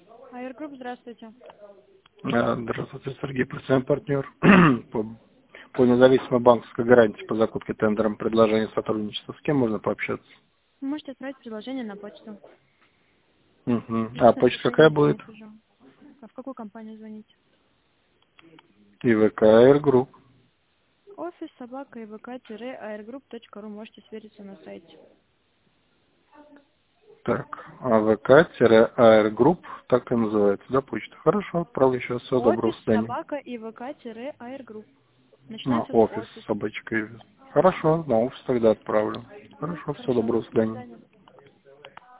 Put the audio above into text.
Аэрогрупп, здравствуйте. Здравствуйте, Сергей, представляем партнер по независимой банковской гарантии по закупке тендером предложение сотрудничества. С кем можно пообщаться? Вы можете отправить предложение на почту. Угу. А Личное почта какая сообщение по будет? мессенджеру. А в какую компанию звоните? ИВК Air Офис собака ivk-airgroup.ru. Можете свериться на сайте. Так, АВК-Air Group, так и называется, да, почта? Хорошо, отправлю сейчас. Всего доброго, Офис до свидания. собака ivk-airgroup. На Начинается с офис офис. собачкой. Хорошо, на офис тогда отправлю. Хорошо, всего Хорошо. доброго, до До свидания. свидания.